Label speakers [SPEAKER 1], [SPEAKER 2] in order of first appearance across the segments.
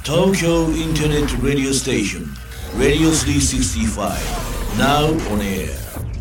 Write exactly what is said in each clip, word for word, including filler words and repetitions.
[SPEAKER 1] Tokyo Internet Radio Station Radio スリーシックスティーファイブ Now on air。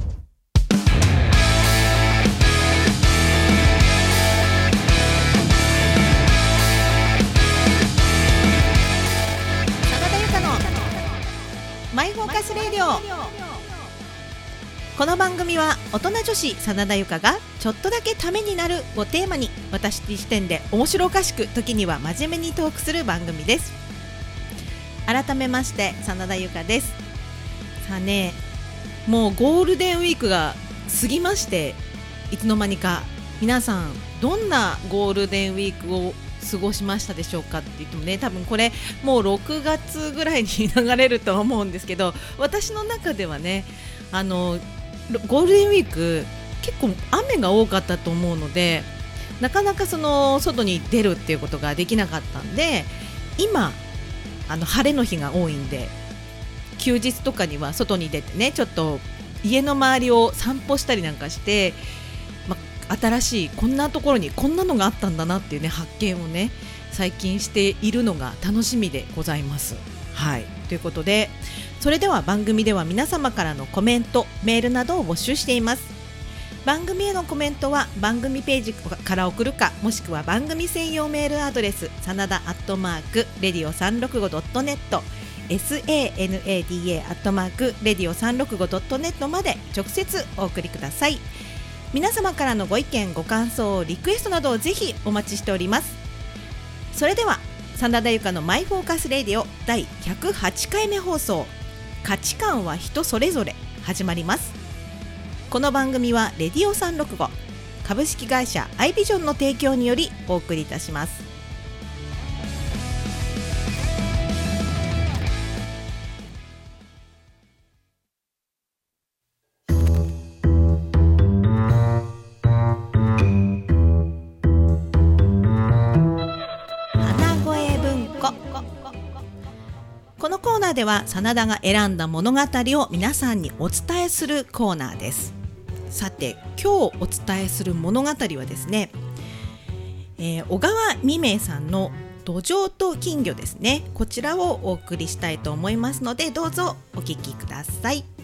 [SPEAKER 2] 真田由香のマイフォーカスレディオ。この番組は大人女子真田由香がちょっとだけためになるをテーマに、私視点で面白おかしく、時には真面目にトークする番組です。改めまして真田由香です。さあね、もうゴールデンウィークが過ぎまして、いつの間にか皆さんどんなゴールデンウィークを過ごしましたでしょうかって言ってもね、多分これもうろくがつぐらいに流れると思うんですけど、私の中ではね、あのゴールデンウィーク結構雨が多かったと思うので、なかなかその外に出るっていうことができなかったんで、今あの晴れの日が多いんで、休日とかには外に出てね、ちょっと家の周りを散歩したりなんかして、ま、新しいこんなところにこんなのがあったんだなっていうね、発見をね最近しているのが楽しみでございます。はい、ということで、それでは番組では皆様からのコメント、メールなどを募集しています。番組へのコメントは番組ページから送るか、もしくは番組専用メールアドレスサナダアットマークレディオさんろくごドットネット サナダ アットマークレディオさんろくごドットネットまで直接お送りください。皆様からのご意見、ご感想、リクエストなどをぜひお待ちしております。それでは真田由香のマイフォーカスレディオだいひゃくはちかいめ放送、価値観は人それぞれ、始まります。この番組はレディオさんろくご株式会社アイビジョンの提供によりお送りいたします。花声文庫。このコーナーでは真田が選んだ物語を皆さんにお伝えするコーナーです。さて、今日お伝えする物語はですね、えー、小川未明さんの土壌と金魚ですね。こちらをお送りしたいと思いますので、どうぞお聞きください。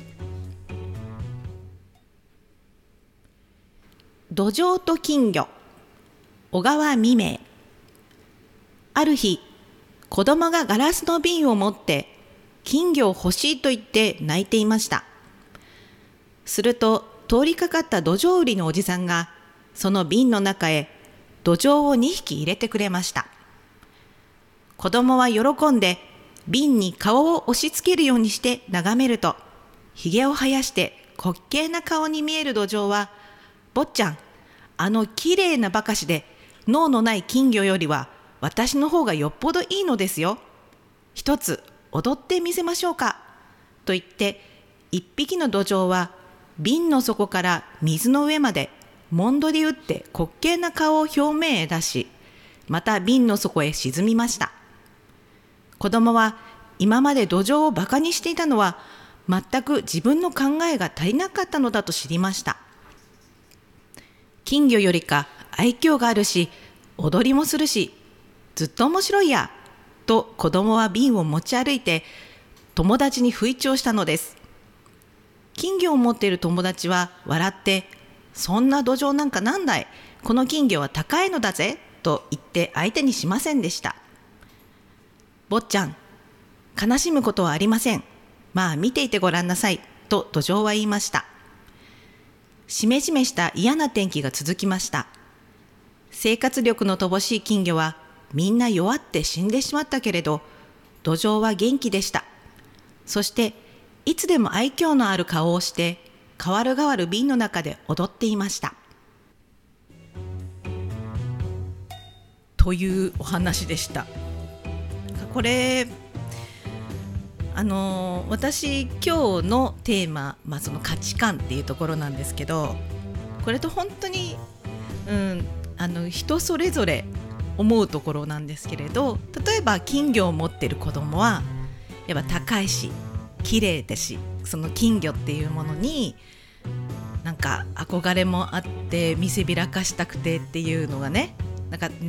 [SPEAKER 2] 土壌と金魚、小川未明。ある日、子供がガラスの瓶を持って金魚を欲しいと言って泣いていました。すると通りかかった土壌売りのおじさんがその瓶の中へ土壌をにひき入れてくれました。子供は喜んで瓶に顔を押し付けるようにして眺めると、ひげを生やして滑稽な顔に見える土壌は、坊ちゃん、あのきれいなばかしで脳のない金魚よりは私の方がよっぽどいいのですよ。一つ踊ってみせましょうか。と言って一匹の土壌は瓶の底から水の上までもんどり打って滑稽な顔を表面へ出し、また瓶の底へ沈みました。子供は今まで土壌をバカにしていたのは全く自分の考えが足りなかったのだと知りました。金魚よりか愛嬌があるし、踊りもするし、ずっと面白いや、と子供は瓶を持ち歩いて友達に吹聴したのです。金魚を持っている友達は笑って、そんな土壌なんかなんだい、この金魚は高いのだぜ、と言って相手にしませんでした。坊ちゃん、悲しむことはありません。まあ見ていてごらんなさい、と土壌は言いました。しめじめした嫌な天気が続きました。生活力の乏しい金魚はみんな弱って死んでしまったけれど、土壌は元気でした。そしていつでも愛嬌のある顔をして代わる代わる瓶の中で踊っていました。というお話でした。これあの私今日のテーマ、まあ、その価値観っていうところなんですけど、これと本当に、うん、あの人それぞれ思うところなんですけれど、例えば金魚を持っている子供はやっぱ高いし綺麗だし、その金魚っていうものになんか憧れもあって見せびらかしたくてっていうのがねなんか、うん、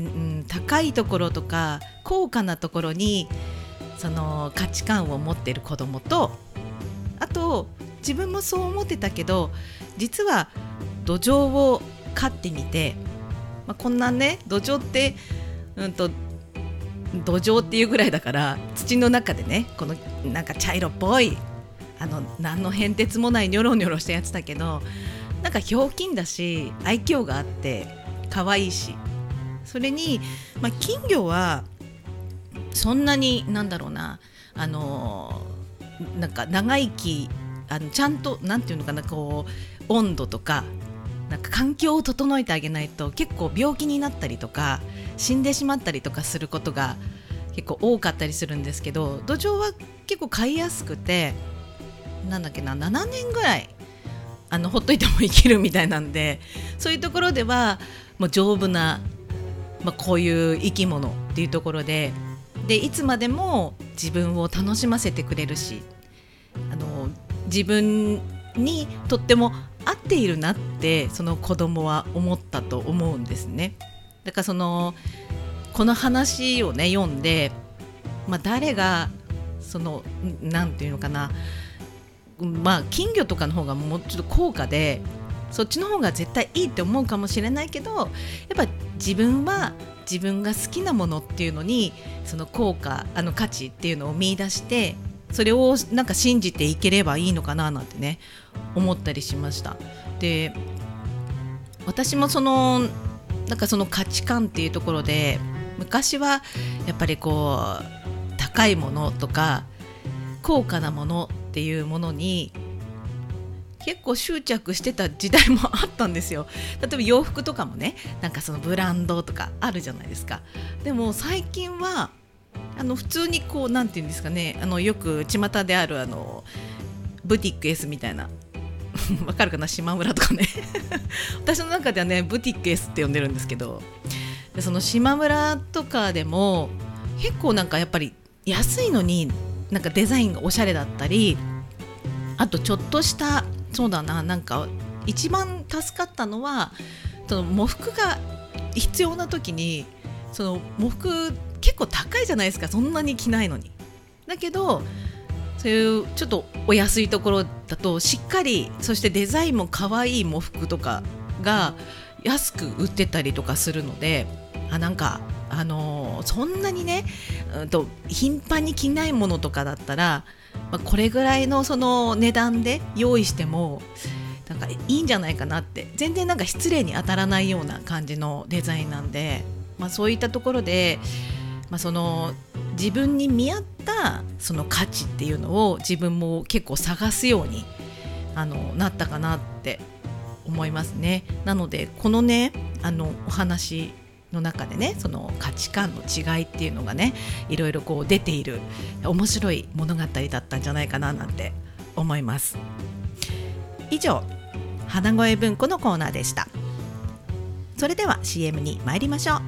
[SPEAKER 2] 高いところとか高価なところにその価値観を持っている子供と、あと自分もそう思ってたけど実は土壌を飼ってみて、まあ、こんなね土壌って、うんと土壌っていうぐらいだから土の中でねこのなんか茶色っぽいあの何の変哲もないニョロニョロしたやつだけど、なんかひょうきんだし愛嬌があって可愛いし、それに、まあ、金魚はそんなになんだろうな、あのなんか長生きあのちゃんとなんていうのかな、こう温度とかなんか環境を整えてあげないと結構病気になったりとか死んでしまったりとかすることが結構多かったりするんですけど、土壌は結構飼いやすくてなんだっけなななねんぐらいあのほっといても生きるみたいなんで、そういうところではもう丈夫な、まあ、こういう生き物っていうところででいつまでも自分を楽しませてくれるし、あの自分にとっても合っているなってその子供は思ったと思うんですね。だからそのこの話をね読んで、まあ、誰がそのなんていうのかな、まあ金魚とかの方がもうちょっと高価でそっちの方が絶対いいって思うかもしれないけど、やっぱ自分は自分が好きなものっていうのにその効果あの価値っていうのを見出してそれをなんか信じていければいいのかななんてね思ったりしました。で私もそのなんかその価値観っていうところで昔はやっぱりこう高いものとか高価なものっていうものに結構執着してた時代もあったんですよ。例えば洋服とかもねなんかそのブランドとかあるじゃないですか。でも最近はあの普通にこうなんていうんですかね、あのよく巷であるあのブティック S みたいなわかるかな、島村とかね私の中ではねブティック S って呼んでるんですけど、でその島村とかでも結構なんかやっぱり安いのになんかデザインがおしゃれだったり、あとちょっとしたそうだな、なんか一番助かったのはその喪服が必要な時にその喪服結構高いじゃないですか、そんなに着ないのに。だけどそういうちょっとお安いところだとしっかり、そしてデザインも可愛い喪服とかが安く売ってたりとかするので、あなんかあのー、そんなにね、うんと頻繁に着ないものとかだったら、まあ、これぐらいのその値段で用意してもなんかいいんじゃないかなって、全然なんか失礼に当たらないような感じのデザインなんで、まあ、そういったところで、まあ、その自分に見合ったその価値っていうのを自分も結構探すようにあのなったかなって思いますね。なのでこのねあのお話の中でねその価値観の違いっていうのがねいろいろこう出ている面白い物語だったんじゃないかななんて思います。以上花声文庫のコーナーでした。それでは シーエム に参りましょう。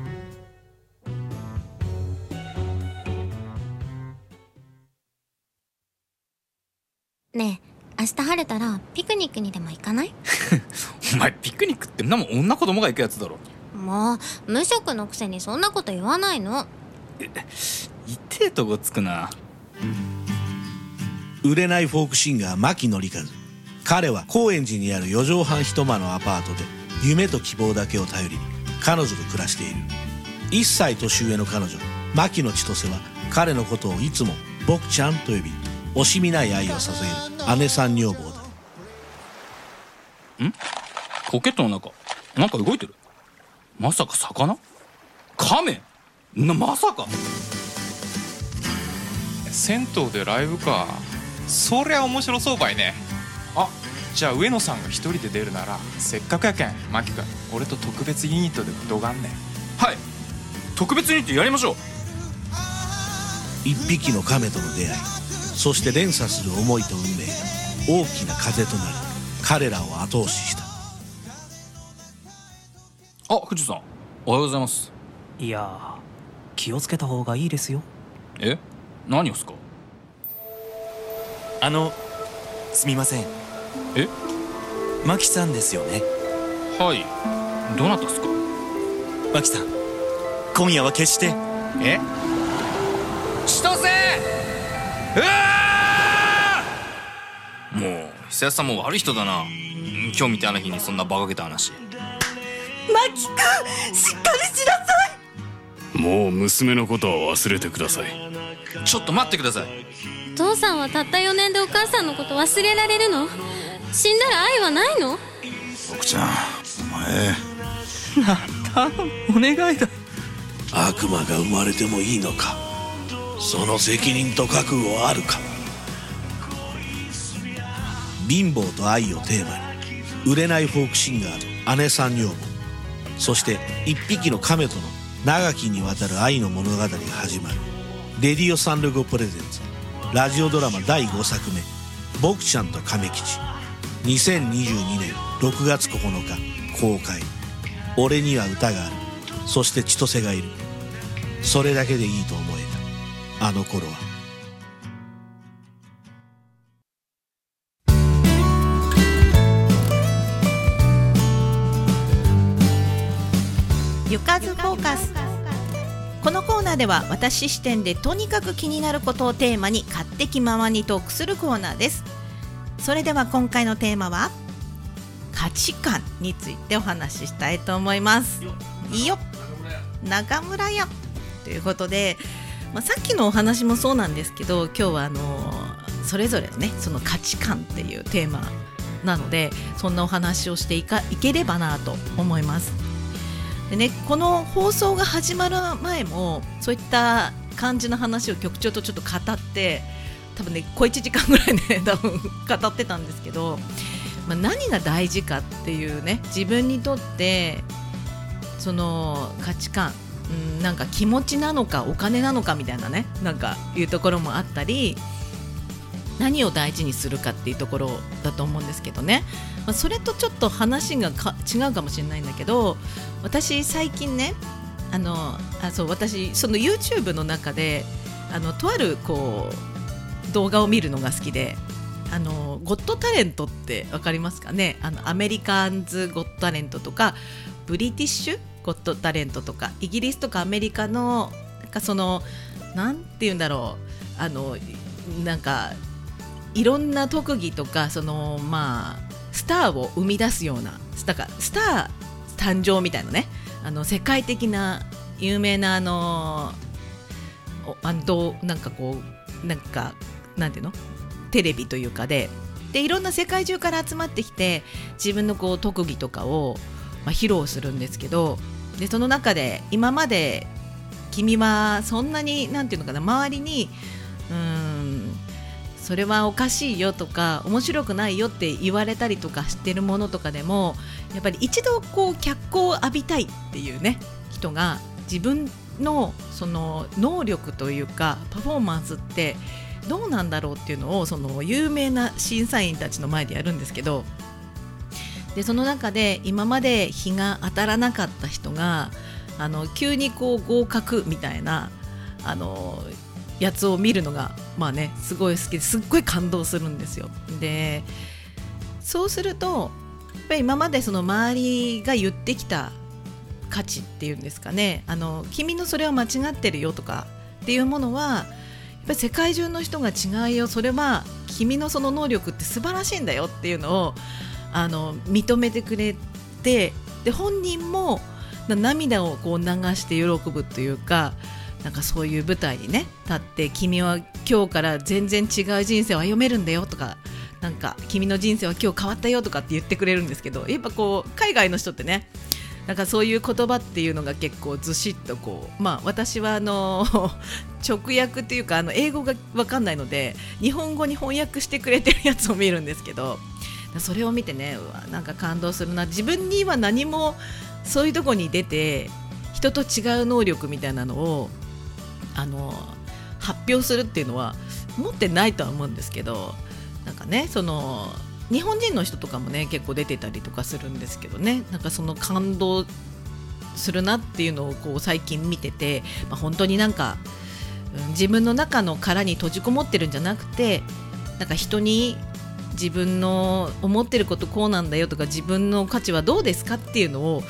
[SPEAKER 3] ねえ、明日晴れたらピクニックにでも行かない？
[SPEAKER 4] お前ピクニックってんなもん女子供が行くやつだろ。
[SPEAKER 3] もう無職のくせにそんなこと言わないの。
[SPEAKER 4] え痛えとこつくな。
[SPEAKER 1] 売れないフォークシンガー牧野里和、彼は高円寺にあるよ畳半一間のアパートで夢と希望だけを頼りに彼女と暮らしている。いっさい年上の彼女牧野千歳は彼のことをいつも僕ちゃんと呼び惜しみない愛を捧げる姉さん女房だ。
[SPEAKER 4] ん？ポケットの中なんか動いてる。まさか魚？カメ？な、まさか。
[SPEAKER 5] 銭湯でライブか。そりゃ面白そうばいね。あ、じゃあ上野さんが一人で出るならせっかくやけんマキ君俺と特別ユニットでどがんね。
[SPEAKER 4] はい、特別ユニットやりましょう。
[SPEAKER 1] 一匹の亀との出会い、そして連鎖する思いと運命が大きな風となり彼らを後押しした。
[SPEAKER 4] あ、藤さんおはようございます。
[SPEAKER 6] いやー気をつけた方がいいですよ。
[SPEAKER 4] え、何をすか。
[SPEAKER 6] あのすみません。
[SPEAKER 4] え、
[SPEAKER 6] マキさんですよね。
[SPEAKER 4] はい、どなたっすか。
[SPEAKER 6] マキさん今夜は決して
[SPEAKER 4] え千歳うわーもう久安さんも悪い人だな。今日みたいな日にそんな馬鹿げた話。
[SPEAKER 2] マキ君、しっかりしなさい。
[SPEAKER 7] もう娘のことは忘れてください。
[SPEAKER 4] ちょっと待ってください。
[SPEAKER 3] 父さんはたったよねんでお母さんのこと忘れられるの？死んだら愛はないの？
[SPEAKER 1] 奥ちゃん、お前
[SPEAKER 6] 頼む、お願いだ。
[SPEAKER 1] 悪魔が生まれてもいいのか。その責任と覚悟はあるか。貧乏と愛をテーマに売れないフォークシンガーと姉さん女房、そして一匹の亀との長きにわたる愛の物語が始まる。レディオサンルゴプレゼンツラジオドラマだいごさくめ、僕ちゃんと亀吉。にせんにじゅうにねんろくがつここのか公開。俺には歌がある、そして千歳がいる。それだけでいいと思えたあの頃は。
[SPEAKER 2] ゆかずフォーカス。このコーナーでは私視点でとにかく気になることをテーマに勝手気ままにトークするコーナーです。それでは今回のテーマは価値観についてお話ししたいと思います。いいよ中村屋ということで、まあ、さっきのお話もそうなんですけど、今日はあのー、それぞれのねその価値観っていうテーマなので、そんなお話をしていかいければなと思います。でね、この放送が始まる前もそういった感じの話を局長とちょっと語って、多分ね小いちじかんぐらいね多分語ってたんですけど、まあ、何が大事かっていうね、自分にとってその価値観、うん、なんか気持ちなのかお金なのかみたいなね、なんかいうところもあったり、何を大事にするかっていうところだと思うんですけどね、まあ、それとちょっと話がか違うかもしれないんだけど、私最近ねあのあそう私その YouTube の中であのとあるこう動画を見るのが好きで、あのゴットタレントってわかりますかね。あのアメリカンズゴットタレントとかブリティッシュゴットタレントとかイギリスとかアメリカのなんかそのなんていうんだろう、あのなんかいろんな特技とかそのまあスターを生み出すような、だからスター誕生みたいなね、あの世界的な有名なあのあのなんかこうなんかなんていうのテレビというかででいろんな世界中から集まってきて自分のこう特技とかを、まあ、披露するんですけど、でその中で今まで君はそんなになんていうのかな、周りにうーんそれはおかしいよとか面白くないよって言われたりとかしてるものとかでも、やっぱり一度こう脚光を浴びたいっていうね人が自分のその能力というかパフォーマンスってどうなんだろうっていうのをその有名な審査員たちの前でやるんですけど、でその中で今まで日が当たらなかった人があの急にこう合格みたいなあのやつを見るのがまあねすごい好きですっごい感動するんですよ。でそうするとやっぱり今までその周りが言ってきた価値っていうんですかね、あの君のそれは間違ってるよとかっていうものはやっぱり世界中の人が違うよ、それは君のその能力って素晴らしいんだよっていうのをあの認めてくれて、で本人も涙をこう流して喜ぶというか、なんかそういう舞台にね立って、君は今日から全然違う人生を歩めるんだよとか、なんか君の人生は今日変わったよとかって言ってくれるんですけど、やっぱこう海外の人ってねなんかそういう言葉っていうのが結構ずしっとこう、まあ私はあの直訳っていうかあの英語が分かんないので日本語に翻訳してくれてるやつを見るんですけど、それを見てね、うわなんか感動するな、自分には何もそういうとこに出て人と違う能力みたいなのをあの発表するっていうのは持ってないとは思うんですけど、なんかねその日本人の人とかもね結構出てたりとかするんですけどね、なんかその感動するなっていうのをこう最近見てて、まあ、本当になんか、うん、自分の中の殻に閉じこもってるんじゃなくて、なんか人に自分の思ってることこうなんだよとか自分の価値はどうですかっていうのを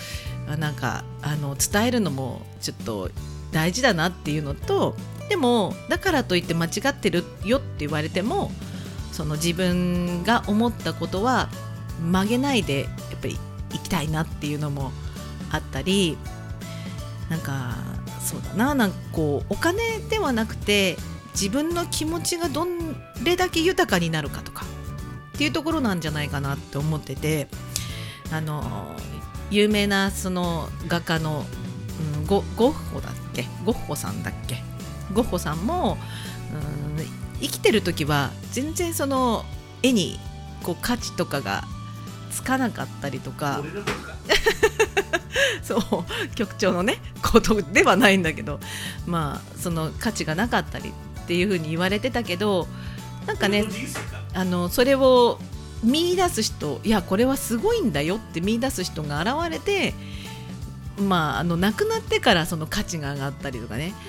[SPEAKER 2] なんかあの伝えるのもちょっと大事だなっていうのと、でもだからといって間違ってるよって言われても、その自分が思ったことは曲げないでやっぱり行きたいなっていうのもあったり、なんかそうだな、なんかこうお金ではなくて自分の気持ちがどれだけ豊かになるかとかっていうところなんじゃないかなって思ってて、あの有名なその画家の、うん、ゴ, ゴッホだっけゴッホさんだっけゴッホさんも、うん、生きてる時は全然その絵にこう価値とかがつかなかったりとかそう曲調のねことではないんだけど、まあその価値がなかったりっていう風に言われてたけど、なんかねあのそれを見出す人、いやこれはすごいんだよって見出す人が現れて、まああの亡くなってからその価値が上がったりとかね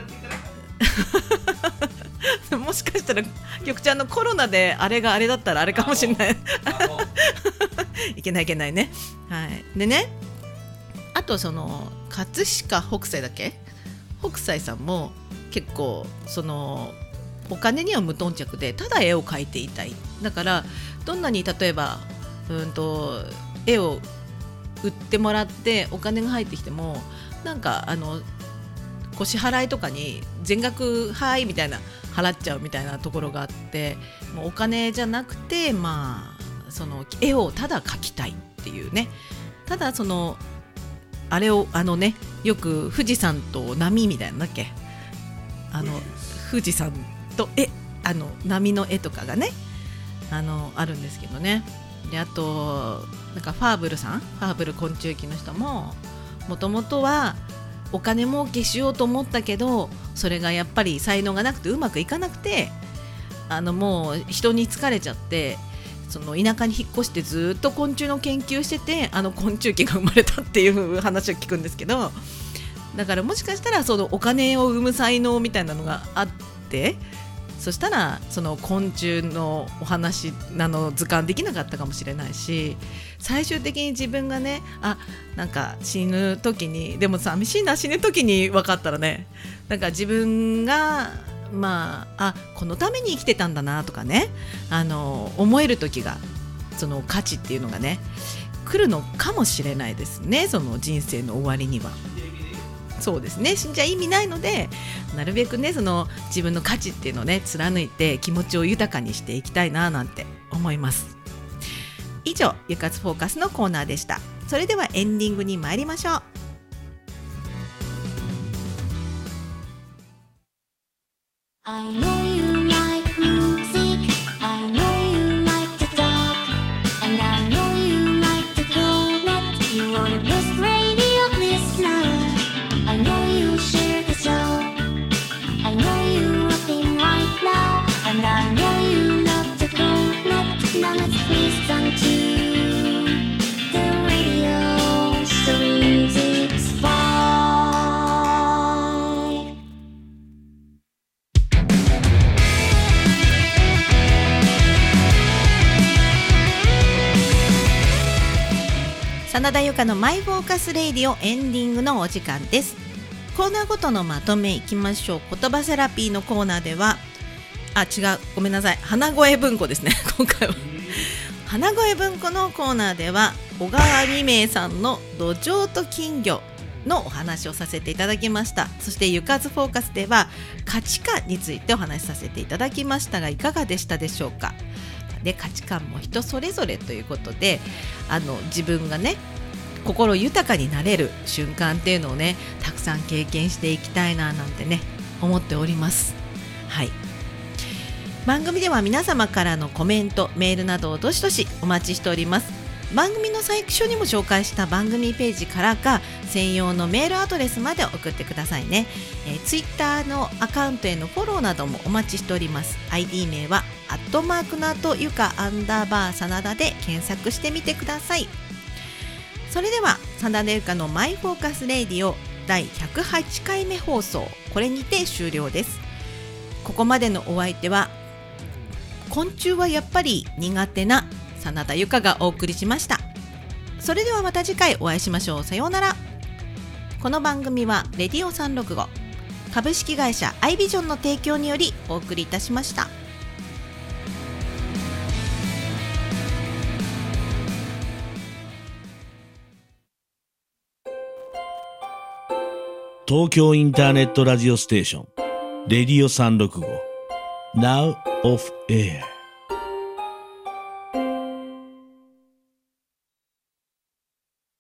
[SPEAKER 2] もしかしたら局長のコロナであれがあれだったらあれかもしれないいけないいけないね、はい、でね、あとその葛飾北斎だっけ北斎さんも結構そのお金には無頓着でただ絵を描いていたい。だからどんなに例えばうんと絵を売ってもらってお金が入ってきても、なんかあのご支払いとかに全額はいみたいな払っちゃうみたいなところがあって、もうお金じゃなくて、まあその絵をただ描きたいっていうね、ただそのあれをあのね、よく富士山と波みたいなのだっけ、あの富士山とえあの波の絵とかがね あのあるんですけどね。であとなんかファーブルさん、ファーブル昆虫記の人ももともとはお金儲けしようと思ったけど、それがやっぱり才能がなくてうまくいかなくて、あのもう人に疲れちゃって、その田舎に引っ越してずっと昆虫の研究してて、あの昆虫記が生まれたっていう話を聞くんですけど、だからもしかしたらそのお金を生む才能みたいなのがあって、そしたらその昆虫のお話なの図鑑できなかったかもしれないし、最終的に自分がね、あなんか死ぬ時にでも寂しいな、死ぬ時に分かったらね、なんか自分がまああこのために生きてたんだなとかね、あの思える時が、その価値っていうのがね来るのかもしれないですね、その人生の終わりには。そうですね、死んじゃ意味ないので、なるべくねその自分の価値っていうのをね貫いて気持ちを豊かにしていきたいななんて思います。以上、ゆかつフォーカスのコーナーでした。それではエンディングに参りましょう。
[SPEAKER 8] I know you like music, I know you like to talk, and I know you like to go net. You are the best radio listener. I know you share the show. I know you working right now, and I know you love to go net. Now let's listen to the radio, so music's fine.
[SPEAKER 2] 真田由香のマイフォーカスレイディオエンディングのお時間です。コーナーごとのまとめいきましょう。言葉セラピーのコーナーでは、あ違うごめんなさい花声文庫ですね今回は花声文庫のコーナーでは小川未明さんの土壌と金魚のお話をさせていただきました。そしてゆかずフォーカスでは価値観についてお話しさせていただきましたが、いかがでしたでしょうか。で価値観も人それぞれということで、あの自分がね心豊かになれる瞬間っていうのをねたくさん経験していきたいななんてね思っております。はい、番組では皆様からのコメントメールなどをどしどしお待ちしております。番組の最初にも紹介した番組ページからか専用のメールアドレスまで送ってくださいね。えー、ツイッターのアカウントへのフォローなどもお待ちしております。 アイディー 名はアットマークナとゆかアンダーバー真田で検索してみてください。それでは真田ゆかのマイフォーカスレイディオだいひゃくはちかいめ放送、これにて終了です。ここまでのお相手は昆虫はやっぱり苦手な真田ゆかがお送りしました。 それではまた次回お会いしましょう。さようなら。この番組はレディオさんろくご株式会社アイビジョンの提供によりお送りいたしました。
[SPEAKER 1] 東京インターネットラジオステーションレディオさんろくご Now of Air